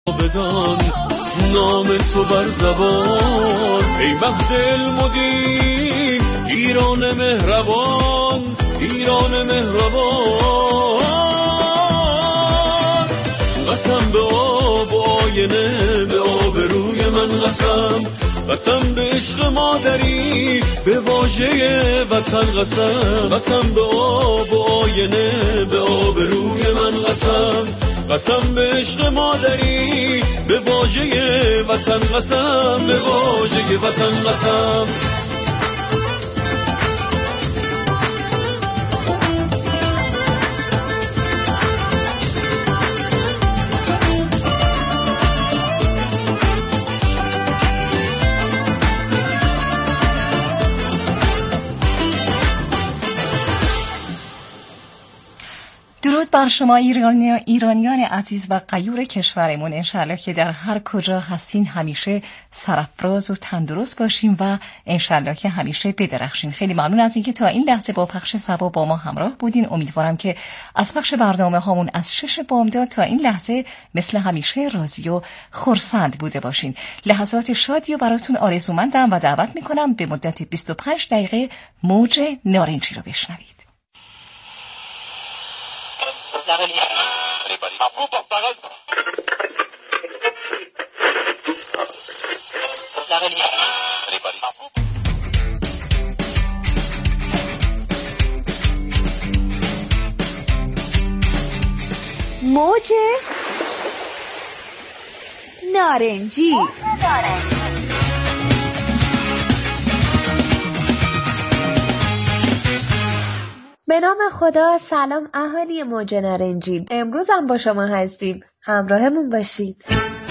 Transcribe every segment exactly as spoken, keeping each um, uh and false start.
بدان نام تو بر زبان، ای مهد المدین ایران مهربان، ایران مهربان. قسم به آب و آینه، به آبروی من قسم، قسم به عشق مادری، به واژه وطن قسم. قسم به آب و آینه، به آبروی من قسم، قسم به عشق مادری، به واژه وطن قسم، به واژه وطن قسم. درود بر شما ایرانی، ایرانیان عزیز و غیور کشورمون. انشالله که در هر کجا هستین همیشه سرافراز و تندرست باشین و انشالله که همیشه بدرخشین. خیلی ممنون از اینکه تا این لحظه با پخش صبا با ما همراه بودین. امیدوارم که از پخش برنامه هامون از شش بامداد تا این لحظه مثل همیشه راضی و خرسند بوده باشین. لحظات شادی و براتون آرزومندم و دعوت میکنم به مدت بیست و پنج دقیقه موج نارنجی رو بشنوید. موج نارنجی. به نام خدا. سلام اهالی موج نارنجی، امروز هم با شما هستیم، همراهمون باشید.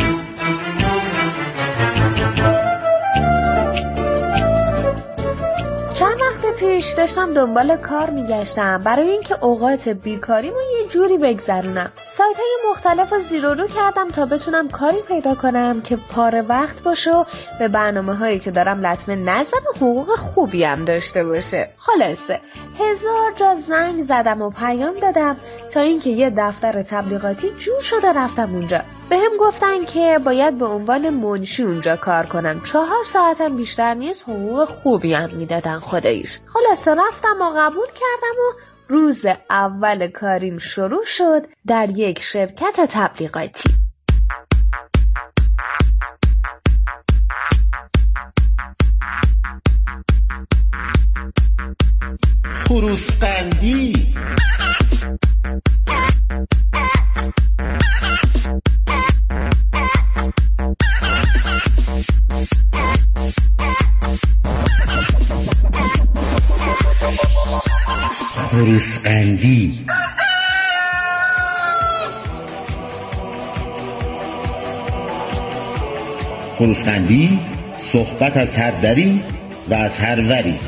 چند وقت پیش داشتم دنبال کار میگشتم برای اینکه اوقات بیکاریمو یه جوری بگذرونم. سایت های مختلف رو زیر و رو کردم تا بتونم کاری پیدا کنم که پاره وقت باشه و به برنامه هایی که دارم لطمه نزن و حقوق خوبی هم داشته باشه. خلاصه هزار جا زنگ زدم و پیام دادم تا اینکه یه دفتر تبلیغاتی جور شده رفتم اونجا. به هم گفتن که باید به عنوان منشی اونجا کار کنم، چهار ساعتم بیشتر نیست، حقوق خوبی هم میدادن خداییش. خلاصه رفتم و قبول کردم و روز اول کاریم شروع شد در یک شرکت تبلیغاتی. خروسقندی. خروسقندی. خروسقندی، صحبت از هر دری و از هر وری.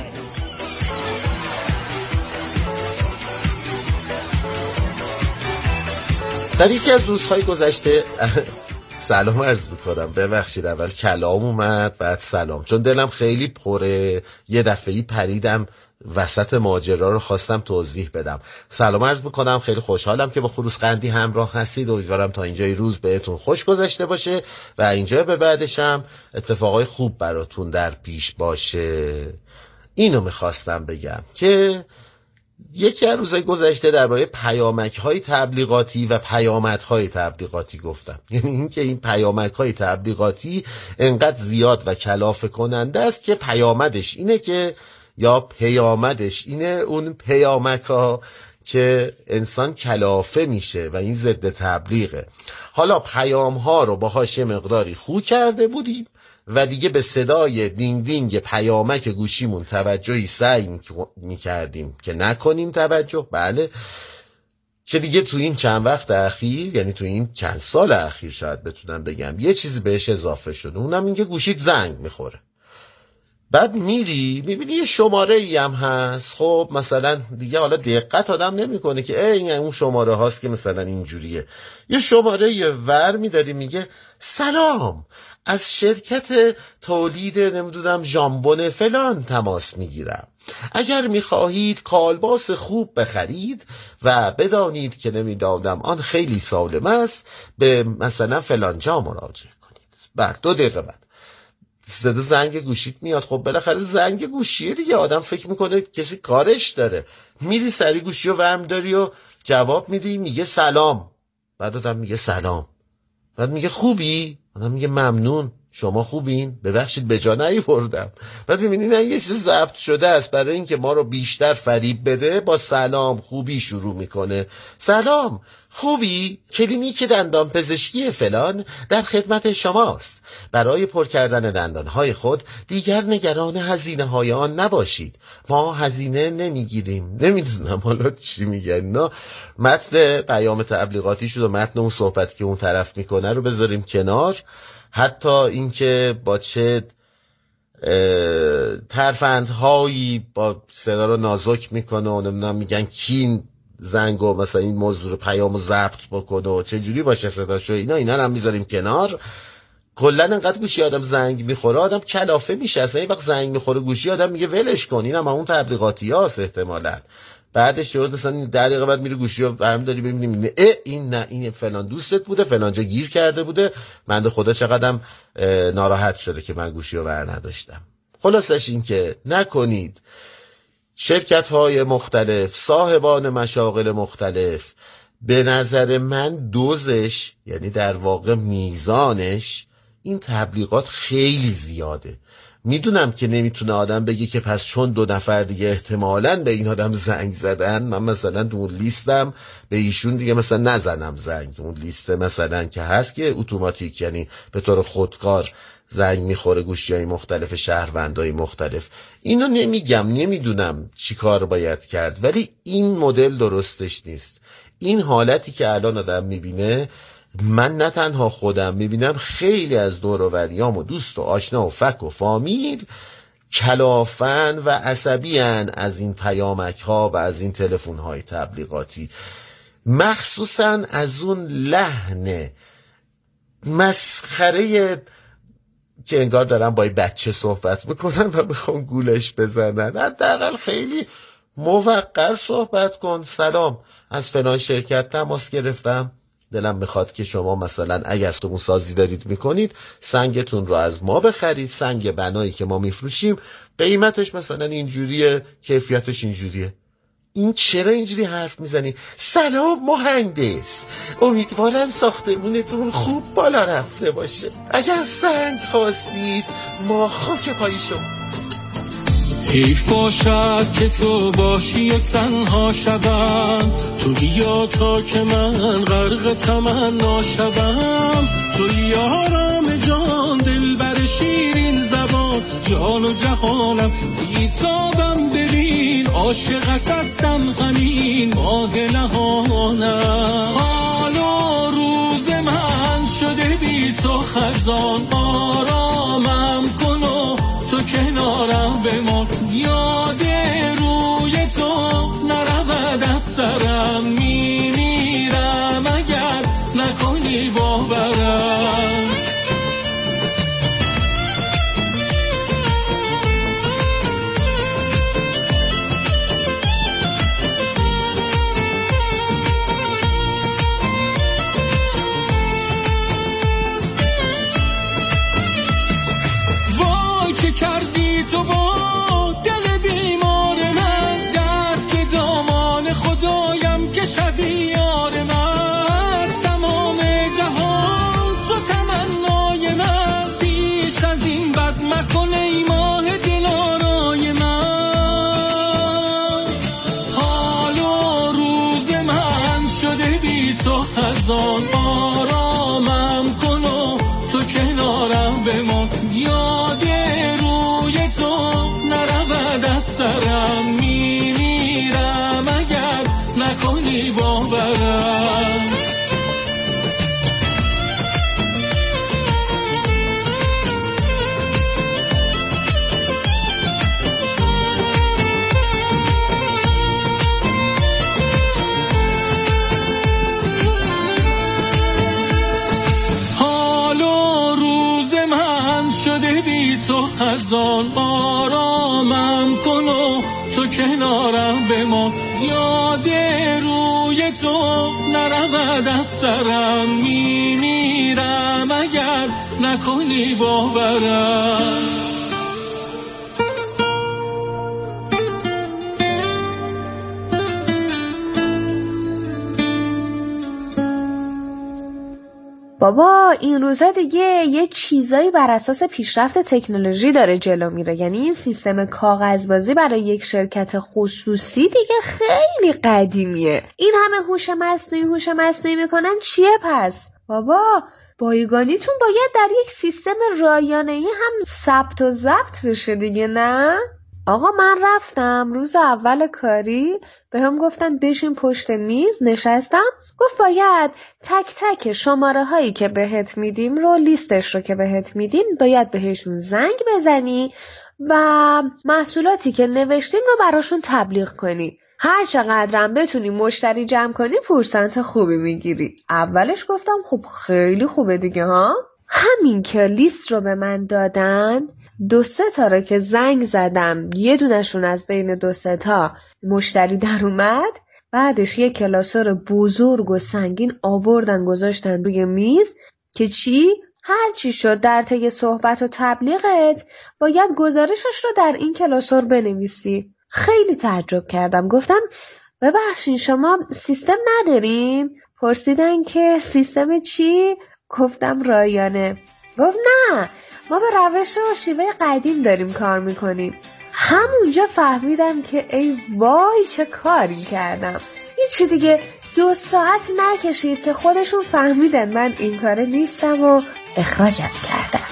در یکی از روزهای گذشته سلام عرض میکنم، ببخشید اول کلام اومد بعد سلام، چون دلم خیلی پره، یه دفعه‌ای پریدم وسط ماجرا رو خواستم توضیح بدم. سلام عرض میکنم، خیلی خوشحالم که با خروسقندی همراه هستید. امیدوارم تا اینجای روز بهتون خوش گذشته باشه و اینجا به بعدش هم اتفاقای خوب براتون در پیش باشه. اینو میخواستم بگم که یکی از روزهای گذشته درباره پیامک‌های تبلیغاتی و پیامدهای تبلیغاتی گفتم. یعنی اینکه این پیامک‌های تبلیغاتی انقدر زیاد و کلافه کننده است که پیامدش اینه که یا پیامدش اینه اون پیامک‌ها که انسان کلافه میشه و این ضد تبلیغه. حالا پیام‌ها رو باهاش مقداری خو کرده بودیم و دیگه به صدای دینگ دینگ پیامک گوشیمون توجهی سعی میکردیم که نکنیم توجه. بله، که دیگه تو این چند وقت اخیر، یعنی تو این چند سال اخیر شاید بتونم بگم، یه چیزی بهش اضافه شده، اونم این که گوشیت زنگ میخوره. بعد میری میبینی یه شماره ای هم هست، خب مثلا دیگه حالا دقت آدم نمیکنه که ای اون شماره هاست که مثلا اینجوریه. یه شماره یه ور میداری میگه سلام، از شرکت تولید نمیدونم ژامبون فلان تماس میگیرم. اگر میخواهید کالباس خوب بخرید و بدانید که نمیدانم آن خیلی سالم است، به مثلا فلانجا مراجعه کنید. بعد دو دقیقه بعد صدا زنگ گوشیت میاد. خب بالاخره زنگ گوشیه دیگه، آدم فکر میکنه کسی کارش داره، میری سری گوشی رو ورم داری و جواب میدی، میگه سلام. بعد آدم میگه سلام، بعد میگه خوبی؟ آدم میگه ممنون، شما خوبین؟ ببخشید به جا نیاوردم. بعد میبینی نه یه چیز ضبط شده است برای اینکه ما رو بیشتر فریب بده، با سلام خوبی شروع میکنه. سلام خوبی؟ کلینیک دندان پزشکی فلان در خدمت شماست. برای پر کردن دندانهای خود دیگر نگران هزینه های آن نباشید، ما هزینه نمیگیریم. نمیدونم حالا چی میگن. نه متن پیام تبلیغاتی شد و متن اون صحبت که اون طرف میکنه رو بذاریم کنار. حتی اینکه با چه ترفندهایی با صدا رو نازک میکنه و نمیدونم میگن کی زنگو مثلا این موضوع رو پیامو ضبط بکنه و چه جوری باشه صداشو، اینا اینا رو هم میذاریم کنار. کلا انقدر گوشی آدم زنگ میخوره آدم کلافه میشه. اصلا این وقت زنگ میخوره گوشی آدم میگه ولش کن، اینم اون تبلیغاتی هاست احتمالاً. بعدش شد مثلا ده دقیقه بعد میره گوشی رو برمی داری ببینیم اه این نه این فلان دوستت بوده، فلان جا گیر کرده بوده، من خدا چقدرم ناراحت شده که من گوشی رو بر نداشتم. خلاصش این که نکنید. شرکت های مختلف، صاحبان مشاغل مختلف، به نظر من دوزش یعنی در واقع میزانش این تبلیغات خیلی زیاده. میدونم که نمیتونه آدم بگه که پس چون دو نفر دیگه احتمالاً به این آدم زنگ زدن من مثلا تو اون لیستم به ایشون دیگه مثلا نزنم زنگ. اون لیست مثلا که هست که اتوماتیک یعنی به طور خودکار زنگ میخوره گوشی‌های مختلف شهروندای مختلف. اینو نمیگم، نمیدونم چی کار باید کرد، ولی این مدل درستش نیست. این حالتی که الان آدم میبینه، من نه تنها خودم میبینم، خیلی از دور و بریام و دوست و آشنا و فک و فامیل کلافن و عصبیان از این پیامک ها و از این تلفن های تبلیغاتی، مخصوصا از اون لحن مسخره که انگار دارن با بچه صحبت میکنن و بخوان گولش بزنن. حداقل خیلی موقر صحبت کن. سلام، از فلان شرکت تماس گرفتم، دلم میخواد که شما مثلا اگر ستون سازی دارید میکنید سنگتون رو از ما بخرید، سنگ بنایی که ما میفروشیم قیمتش مثلا اینجوریه، کیفیتش اینجوریه. این چرا اینجوری حرف میزنی؟ سلام مهندس، امیدوارم ساختمونتون خوب بالا رفته باشه، اگر سنگ خواستید ما خاک پای شما. حیف باشد که تو باشی و تنها شدم، تو یا تا که من غرق تمنا شدم، تو یارم جان دل بر شیرین زبان، جان و جهانم بیتابم ببین، عاشقت هستم همین ماه نهانم. حال و روز من شده بی تو خزان، آرامم کن و تو کنارم بمان، یاد روی تو نرود از سرم، میمیرم اگر نکنی باورم. کردی تو با دل بیمار من، درد که دامان خدایم که شدی یار من، از تمام جهان تو تمنای من، پیش از این بد مکن ای ماه دلارای من. حال و روز من شده بی تو خزان، آرامم کن و تو کنارم بمان، یاد روی تو نرود از سرم، میمیرم اگر نکنی باورم. شده بی تو خزان، آرامم کن و کنارم بمان، یاد روی تو نرود از سرم، میمیرم اگر نکنی باورم. بابا این روزا دیگه یه چیزایی بر اساس پیشرفت تکنولوژی داره جلو میره. یعنی این سیستم کاغذبازی برای یک شرکت خصوصی دیگه خیلی قدیمیه. این همه هوش مصنوعی هوش مصنوعی میکنن چیه پس؟ بابا بایگانیتون باید در یک سیستم رایانه‌ای هم ثبت و ضبط بشه دیگه، نه؟ آقا من رفتم روز اول کاری به هم گفتن بشین پشت میز، نشستم، گفت باید تک تک شماره هایی که بهت میدیم رو، لیستش رو که بهت میدیم باید بهشون زنگ بزنی و محصولاتی که نوشتیم رو براشون تبلیغ کنی. هر چقدرم بتونی مشتری جمع کنی پورسنت خوبی میگیری. اولش گفتم خب خیلی خوبه دیگه ها. همین که لیست رو به من دادن، دو سه تا رو که زنگ زدم یه دونشون از بین دو سه تا مشتری در اومد. بعدش یه کلاسور بزرگ و سنگین آوردن گذاشتن روی میز که چی؟ هر چی شد در طی صحبت و تبلیغت باید گزارشش رو در این کلاسور بنویسی. خیلی تعجب کردم، گفتم ببخشین شما سیستم ندارین؟ پرسیدن که سیستم چی؟ گفتم رایانه. گفت نه ما به روش و شیوه قدیم داریم کار میکنیم. همونجا فهمیدم که ای وای چه کاری کردم. هیچی دیگه دو ساعت نکشید که خودشون فهمیدن من این کاره نیستم و اخراجم کردم.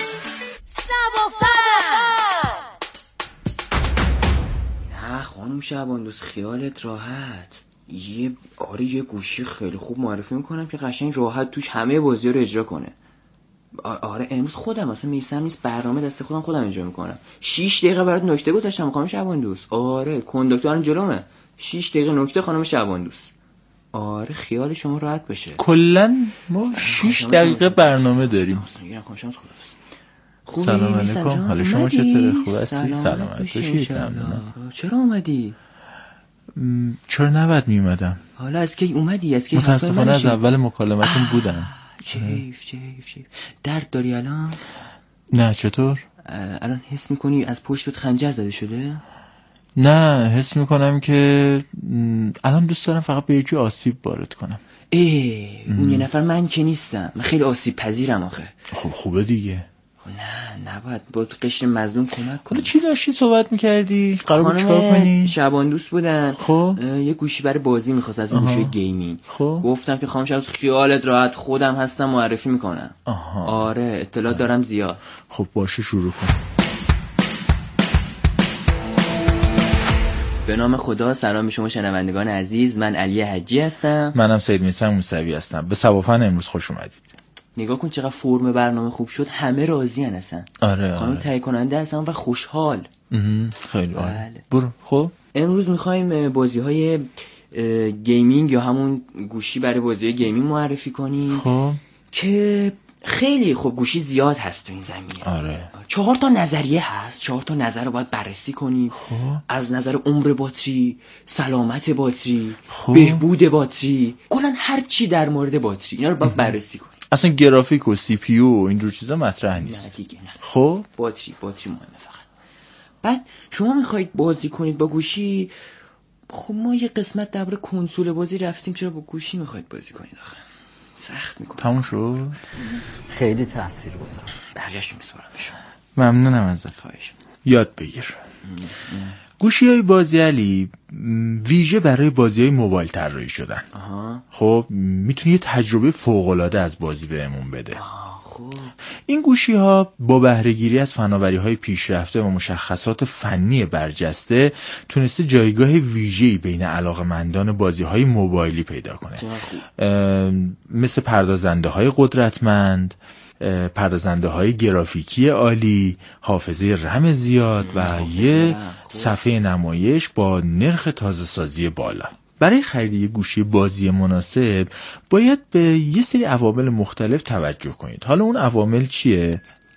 نه خانم شعباندوز خیالت راحت. یه آره یه گوشی خیلی خوب معرفی میکنم که قشنگ راحت توش همه بازی‌ها رو اجرا کنه. آره امروز خودم اصلا میسم نیست، برنامه دست خودم خودم اجرا میکنم. شش دقیقه برات نکته گذاشتم خانم شعباندوز. آره کنداکتورم جلومه. شش دقیقه نکته خانم شعباندوز. آره خیال شما راحت باشه. کلا ما شش دقیقه برنامه داریم. سلام علیکم، حال شما چطوره؟ خوب هستی؟ سلامت باشید. ممنونم. چرا اومدی؟ م... چرا نباید می اومدم؟ حالا از کی اومدی؟ از کی؟ متاسفانه از اول مکالمتون بودم. چیف چیف چیف. درد داری الان؟ نه چطور؟ الان حس میکنی از پشتت خنجر زده شده؟ نه حس میکنم که الان دوست دارم فقط به یکی آسیب وارد کنم. ای اون یه نفر من که نیستم، من خیلی آسیب پذیرم آخه. خب خوبه دیگه. نه نباید با قشر مظلوم کمک کنی. چی داشتی صحبت میکردی؟ قرار بود چیکار کنی؟ شعباندوز بودن. خب یه گوشی برای بازی میخواست، از این گوشی گیمینگ. خب گفتم که خانم شعباندوز خیالت راحت خودم هستم معرفی میکنم. آها. آره اطلاع دارم زیاد. خب باشه شروع کن. به نام خدا. سلام به شما شنوندگان عزیز، من علی حجی هستم. منم سید میثم موسوی هستم. به سوافن امروز خوش اومدید. نگاه کن چقدر فرم برنامه خوب شد، همه راضی ان اصلا. آره خانم آره. تهیه کننده هستن و خوشحال. خیلی عالی. بله. برو. خب امروز میخوایم بازی‌های گیمینگ یا همون گوشی برای بازی گیمینگ معرفی کنیم. خب که خیلی خب گوشی زیاد هست تو این زمینه. آره. چهار تا نظریه هست، چهار تا نظر رو باید بررسی کنیم. خب. از نظر عمر باتری، سلامت باتری، خب. بهبود باتری، کلا هر چی در مورد باتری اینا رو باید بررسی کنیم. اصلا گرافیک و سی پی یو و اینجور چیزا مطرح نیست. نه دیگه نه. خب باتری باتری مهمه فقط. بعد شما میخواید بازی کنید با گوشی، خب ما یه قسمت درباره کنسول بازی رفتیم، چرا با گوشی میخواید بازی کنید آخه؟ سخت میکنه. تموم شد. خیلی تاثیرگذار. برگشت میسپارم شما. ممنونم ازت. خواهش. یاد بگیر. گوشی‌های بازی علی ویژه برای بازی‌های موبایل طراحی شدن. آها. خب میتونی یه تجربه فوق‌العاده از بازی بهمون بده. آه خب. این گوشی‌ها با بهره‌گیری از فناوری‌های پیشرفته و مشخصات فنی برجسته تونسته جایگاه ویژه‌ای بین علاقه‌مندان بازی‌های موبایلی پیدا کنه. مثل پردازنده‌های قدرتمند، پردازنده‌های گرافیکی عالی، حافظه رم زیاد و یه صفحه نمایش با نرخ تازه سازی بالا. برای خرید یه گوشی بازی مناسب باید به یه سری عوامل مختلف توجه کنید. حالا اون عوامل چیه؟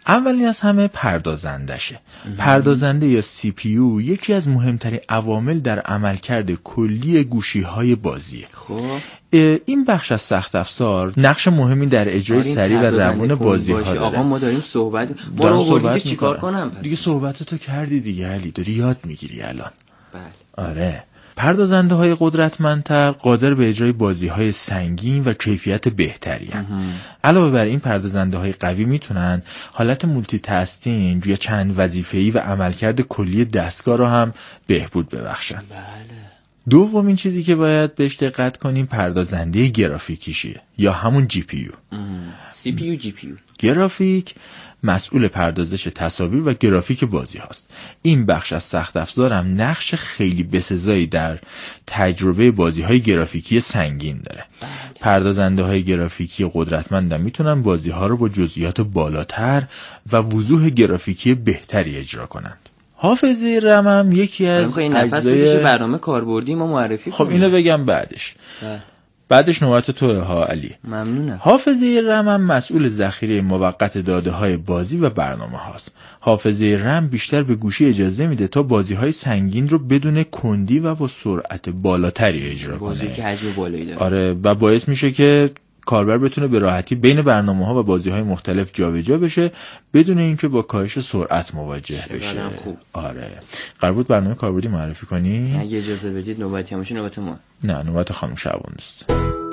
اولین از همه پردازندشه. پردازنده یا سی پی یو یکی از مهمترین عوامل در عملکرد کلی گوشی‌های بازیه. خب این بخش از سخت افزار نقش مهمی در اجرای سریع و روان بازی‌ها داره. آقا ما داریم صحبت ما رو آوردی که چیکار کنم پس؟ دیگه صحبتتو کردی دیگه علی، داری یاد میگیری الان. بله. آره. پردازنده های قدرتمندتر قادر به اجرای بازی های سنگین و کیفیت بهتری هستند. علاوه بر این پردازنده های قوی میتونن حالت مولتی تاسکینگ یا چند وظیفه‌ای و عملکرد کلی دستگاه رو هم بهبود ببخشن. بله. دومین چیزی که باید بهش دقت کنیم پردازنده گرافیکیشه یا همون جی پی یو. سی پی یو جی پی یو. گرافیک مسئول پردازش تصاویر و گرافیک بازی هاست. این بخش از سخت افزار هم نقش خیلی بسزایی در تجربه بازی های گرافیکی سنگین داره. بله. پردازنده های گرافیکی قدرتمند میتونن بازی ها رو با جزئیات بالاتر و وضوح گرافیکی بهتری اجرا کنند. حافظه رم هم یکی از اجزای برنامه کاربردی ما معرفی خب اینو بگم بعدش. بله. بعدش نوبت توه ها علی. ممنونم. حافظه رم هم مسئول ذخیره موقت داده های بازی و برنامه هاست. حافظه رم بیشتر به گوشی اجازه میده تا بازی های سنگین رو بدون کندی و با سرعت بالاتری اجرا کنه. بازی که حجم بالایی داره. آره و باعث میشه که کاربر بتونه به راحتی بین برنامه ها و بازی های مختلف جابجا بشه بدون اینکه با کاهش سرعت مواجه بشه. خوب. آره. قرار بود برنامه کاربردی معرفی کنی؟ اگه اجازه بدید نوبتی همشه نوبت ما. نه نوبت خانم شعبان دوست.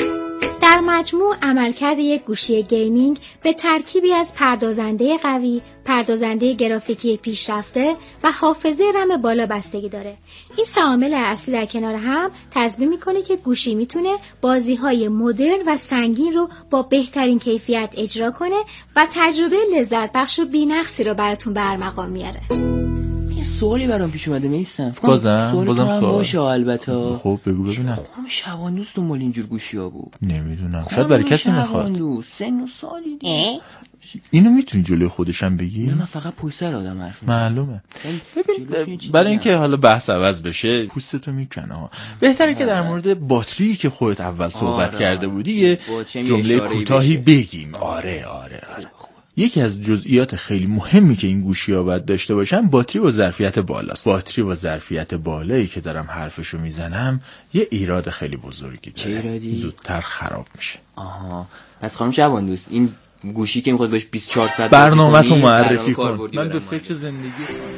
در مجموع عملکرد یک گوشی گیمینگ به ترکیبی از پردازنده قوی، پردازنده گرافیکی پیشرفته و حافظه رم بالا بستگی داره. این سه عامل اصلی در کنار هم تضمین میکنه که گوشی میتونه بازی‌های مدرن و سنگین رو با بهترین کیفیت اجرا کنه و تجربه لذت بخش و بی‌نقصی رو براتون به ارمغان میاره. یه سوالی برام پیش اومده میسم. بازم بازم سوال باشه البته. خب بگو ببینم. خانم شبان دوست دنبال اینجور گوشی‌ها بود. نمیدونم. شاید برای کسی میخواد. سن و سالی دیگه. اینو میتونی جلوی خودشم بگی؟ نه من فقط پشت سر آدم حرف میزنم. معلومه. ببین برای اینکه حالا بحث عوض بشه پوستتو میکنه ها. بهتره که در مورد باتری که خودت اول صحبت آره. کرده بودی یه جمله کوتاهی بگیم. آره آره آره. یکی از جزئیات خیلی مهمی که این گوشی‌ها باید داشته باشن باتری و ظرفیت بالاست. باتری و ظرفیت بالایی که دارم حرفشو میزنم یه ایراد خیلی بزرگی داره. زودتر خراب میشه. آها. پس خانم شبان دوست این گوشی که میخواد باش بیست و چهار ساعت برنامه‌تو معرفی کن. من به فکر زندگی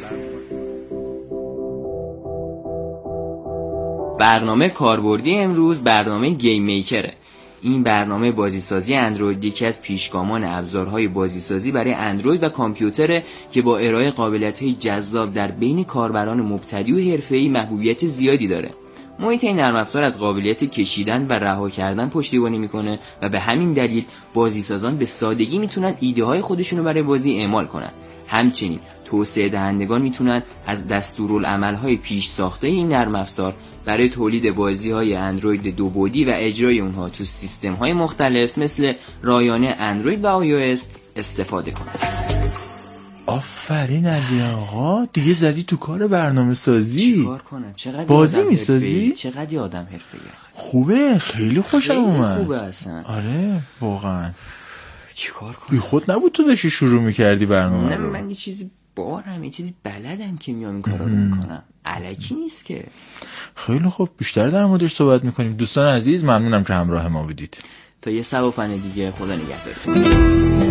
برنامه کاربردی امروز برنامه گیم میکره. این برنامه بازیسازی اندروید یکی از پیشگامان ابزارهای بازیسازی برای اندروید و کامپیوتر که با ارائه قابلیت‌های جذاب در بین کاربران مبتدی و حرفه‌ای محبوبیت زیادی داره. محیط این نرم افزار از قابلیت کشیدن و رها کردن پشتیبانی میکنه و به همین دلیل بازیسازان به سادگی میتونن ایده های خودشون رو برای بازی اعمال کنن. همچنین توسعه دهندگان میتونن از دستورالعمل‌های پیش ساخته این نرم افزار برای تولید بازی‌های اندروید دو بعدی و اجرای اونها تو سیستم‌های مختلف مثل رایانه اندروید و آی او اس استفاده کنن. آفرین علی آقا دیگه زدی تو کار برنامه سازی. چیکار کنم؟ چقدر بازی میسازی؟ چقدر آدم حرفه‌ای. خوبه خیلی خوشم اومد. خوبه اصلا. آره واقعا. چیکار کنم؟ بی خود نبود تو داشتی شروع می‌کردی برنامه نه رو. من یه چیزی بارم یه چیزی بلدم که میام این کارا رو میکنم. الکی نیست که. خیلی خوب بیشتر در موردش صحبت میکنیم. دوستان عزیز ممنونم که همراه ما بودید. تا یه سبا فن دیگه خدا نگهدار.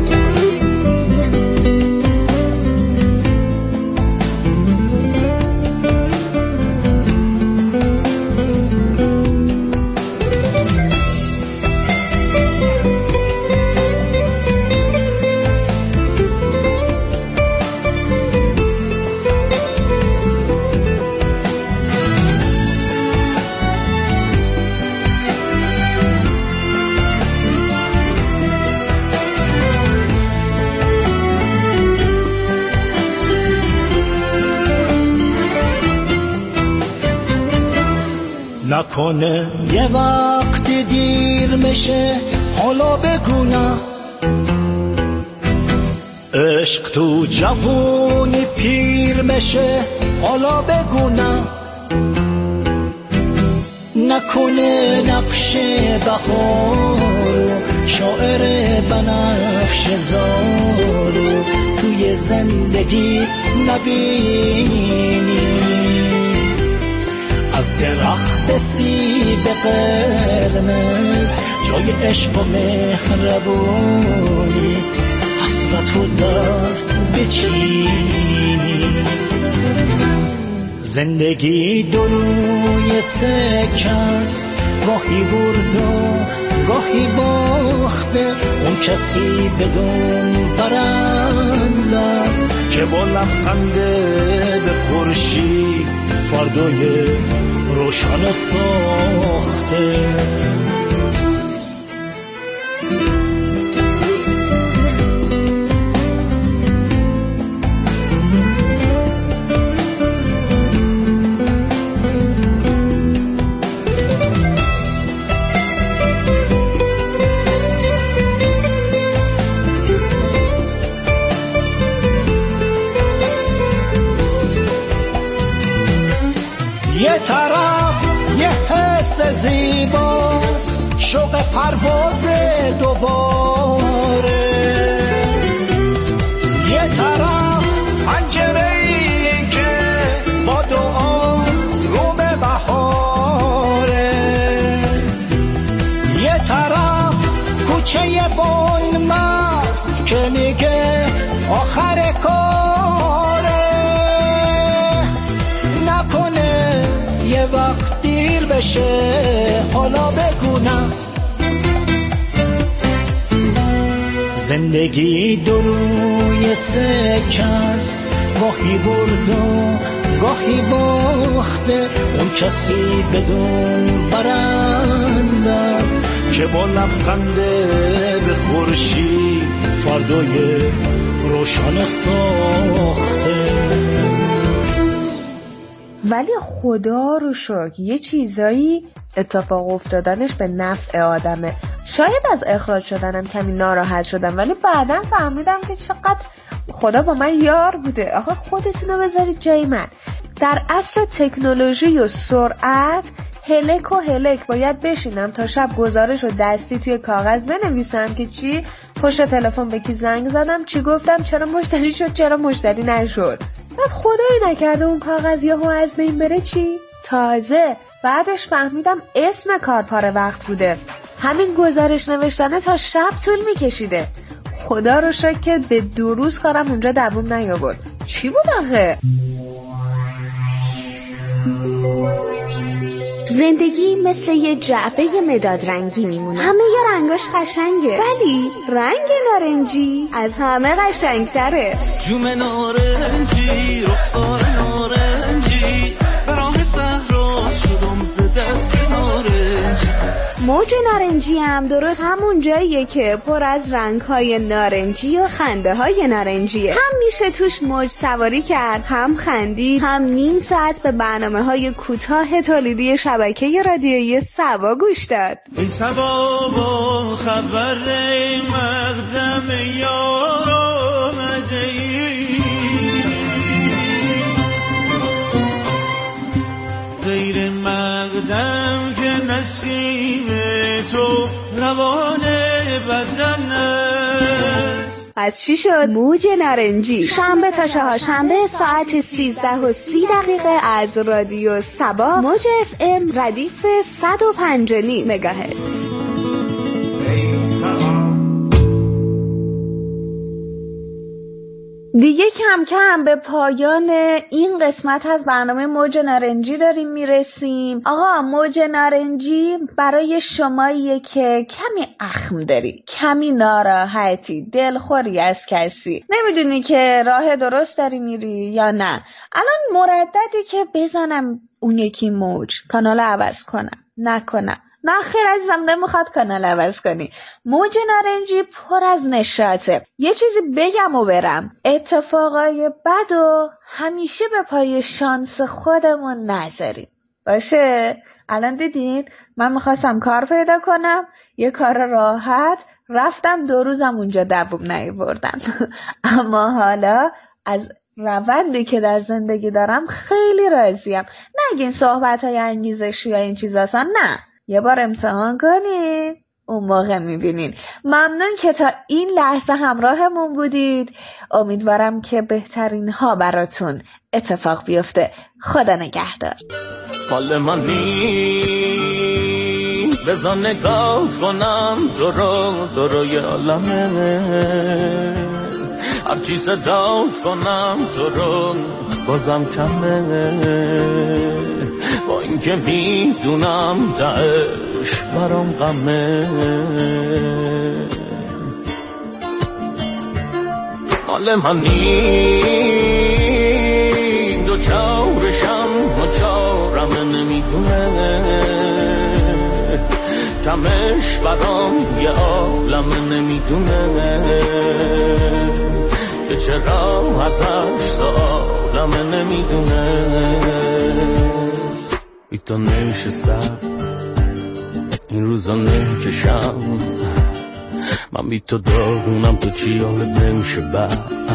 نکنه یه وقت دیر میشه حالا بگو نه عشق تو جوونی پیر میشه حالا بگو نه نکنه نقش بهار شاعر بنفش زارو توی زندگی نبینی، از درخت سیب قرمز جای عشق و مهربونی حسرتو در بچینی. زندگی دروی سکس، گاهی برد و گاهی باخته، اون کسی بدون برنده است که با لبخنده به خورشید فردای روشن ساخته. یه طرف یه حس زیباست، شوق پرواز دوباره، یه طرف پنجره‌ای که با دعا رو به بهاره، یه طرف کوچه بن‌مست که میگه آخر کاره، نکنه یه وقت دیر بشه حالا بگونم. زندگی دروی سکس، گاهی برد و گاهی باخته، اون کسی بدون برنده است که با لبخنده به خورشید فردای روشن ساخته. ولی خدا رو شکر یه چیزایی اتفاق افتادنش به نفع آدمه. شاید از اخراج شدنم کمی ناراحت شدم، ولی بعداً فهمیدم که چقدر خدا با من یار بوده. آخه خودتونو بذارید جای من. در عصر تکنولوژی و سرعت هلک و هلک باید بشینم تا شب گزارش و دستی توی کاغذ بنویسم که چی پشت تلفن به کی زنگ زدم، چی گفتم، چرا مشتری شد، چرا مشتری نشد. بعد خدایی نکرده اون کاغذ یهو از بین بره چی؟ تازه بعدش فهمیدم اسم کار پاره وقت بوده. همین گزارش نوشتنه تا شب طول میکشیده. خدا رو شکر که به دو روز کارم اونجا دووم نیاورد. چی بود آخه؟ زندگی مثل یه جعبه مداد رنگی میمونه. همه یه رنگاش قشنگه، ولی رنگ نارنجی از همه قشنگتره. جوم نارنجی، رخسار نارنجی، به راه صحرا شدم ز دست نارنجی. موج نارنجی هم درست همون جاییه که پر از رنگ‌های نارنجی و خنده‌های نارنجیه. هم میشه توش موج سواری کرد، هم خندید، هم نیم ساعت به برنامه‌های کوتاه تولیدی شبکه رادیویی سبا گوش داد. ای سبا با خبر مقدم یار آمده ای، غیر مقدم که نسیم تو روان بدن است. از چی شد؟ موج نارنجی شنبه تا چهارشنبه ساعت سیزده و سی دقیقه از رادیو سبا، موج اف ام ردیف صد و پنج و نیم مگاهرتز. دیگه کم کم به پایان این قسمت از برنامه موج نارنجی داریم میرسیم. آقا موج نارنجی برای شماییه که کمی اخم داری، کمی ناراحتی، دلخوری از کسی، نمیدونی که راه درست داری میری یا نه. الان مرددی که بزنم اون یکی موج کانال عوض کنم نکنم. نه خیر عزیزم، نمیخواد کانال عوض کنی. موج نارنجی پر از نشاطه. یه چیزی بگم و برم، اتفاقای بد و همیشه به پای شانس خودمون نذاریم. باشه؟ الان دیدین من میخواستم کار پیدا کنم، یه کار راحت، رفتم دو روزم اونجا دووم نیاوردم. اما حالا از روندی که در زندگی دارم خیلی راضیم. نگین صحبت های انگیزشی یا این چیز اصلا نه. یه بار امتحان کنیم، اون موقع میبینین. ممنون که تا این لحظه همراهمون بودید. امیدوارم که بهترین ها براتون اتفاق بیفته. خدا نگهدار. مال منی بزن نگاه کنم تو رو تو رو یه عالمه، هرچی صدات کنم تو رو بازم کمه، با اینکه میدونم تهش برام غمه. مال منی دو چارشم و چارم نمیدونه، تمش برام یه عالم نمیدونه، که چرا ازش سالم نمیدونه. ایتا نشستم این روزا نکشم، من بی تو داغونم تو چی حالت نمیشه بعد،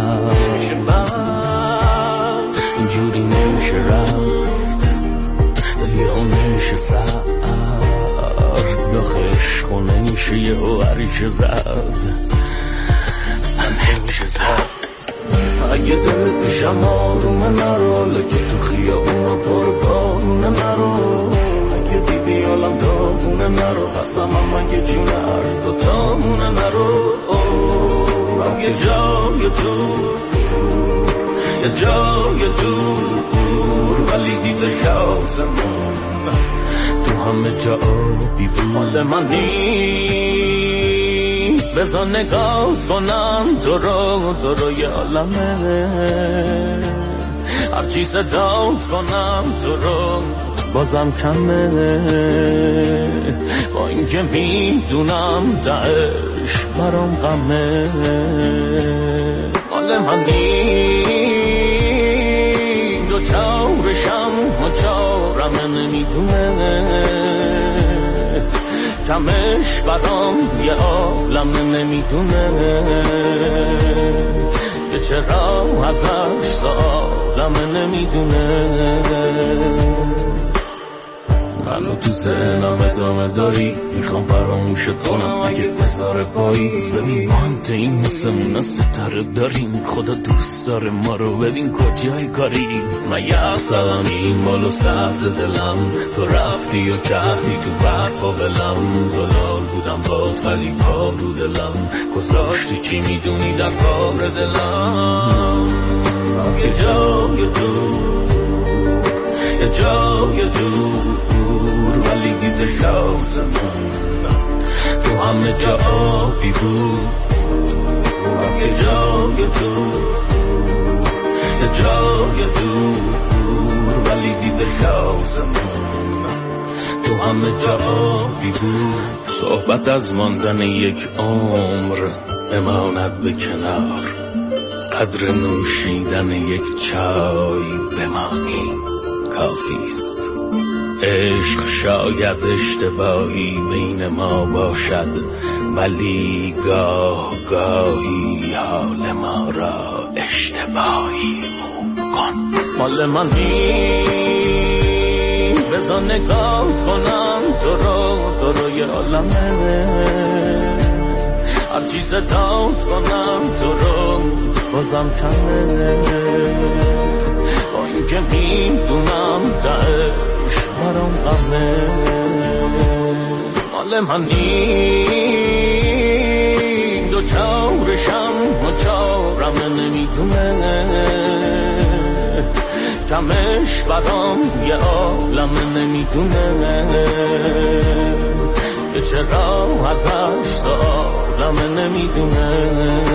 اینجوری نمیشه رفت دلی ها نمیشه سرد، داخل عشق و نمیشه یه هریشه زد، من نمیشه زد. اگه دلت میشم آرومه نرو، حالا که تو خیابون پر بارونه نرو، اگه دیدی حالم داغونه نرو، قسم هم اگه جون هر دوتامونه نرو. از یه جای دور یه جای دور ولی دیده شاسمون تو همه جا آبی بود. مال منی بزن نگاه کنم تو رو تو رو یه عالمه، هرچی صدات کنم تو رو بازم کمه، با اینکه میدونم تهش برام غمه. مال منی دو چارشم و چارم نمیدونه، تمش برام یه عالم نمیدونه، که چرا ازش سالم نمیدونه. منو تو ذهنم ادامه داری، میخوام فراموشت کنم اگه بذاره پاییز. ببین ما هم این مثمون ستاره داریم، خدا دوست داره ما رو، ببین کجای کاری. من یه اصلا این بالو سفت دلم، تو رفتی و کردی تو برف و بلم، زلال بودم باد ولی پا رو دلم، گذاشتی چی میدونی در کار دلم. یه جای دور یه جای دور ولی دیده شاسمون تو همه جا آبی بود. یه جای دور یه جای دور ولی دیده شاسمون تو همه جا آبی بود. صحبت از ماندن یک عمر بماند به کنار، قدر نوشیدن یک چای بمانی کافیست. عشق شاید اشتباهی بین ما باشد، ولی گاه گاهی حال ما را اشتباهی خوب کن. مال منی بذار نگاه کنم تو رو تو رو یه عالمه، هرچی صدات کنم تو رو بازم کمه، با اینکه میدونم تهش برام غمه. مال منی دو چارشم و چارم نمیدونه، تمش برام یه عالم نمیدونه، که چرا ازش سالم نمیدونه.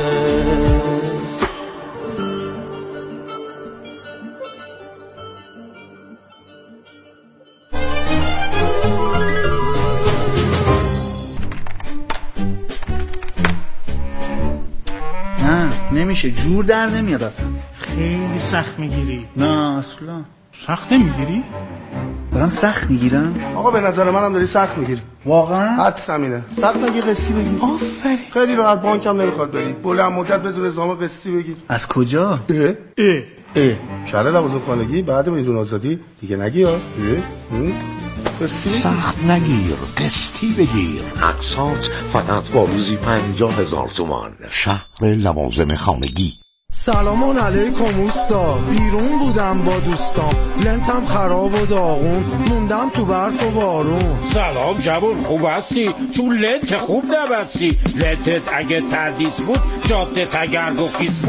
نمیشه، جور در نمیاد اصلا. خیلی سخت میگیری. نه اصلا سخت نمیگیری؟ دارم سخت میگیرم. آقا به نظر منم داری سخت میگیری. واقعا؟ حدس همینه. سخت نگیر، قسطی بگیر. آفرین. خیلی راحت، بانکم نمیخواد بری. بلند مدت بدون زمان قسطی بگیر. از کجا؟ اه اه اه شهر لوازم خانگی بعد بدون آزادی دیگه نگی ها. اه سخت نگیر، قسطی بگیر. اقساط فقط با روزی پنجاه هزار تومان. شهر لوازم خانگی. سلامان علیکم اوستا، بیرون بودم با دوستام، لنتم خراب و داغون، موندم تو برف و بارون. سلام جوون، خوب هستی؟ تو لنت خوب نبستی. لنتت اگه تردیس بود، جادت اگر گفت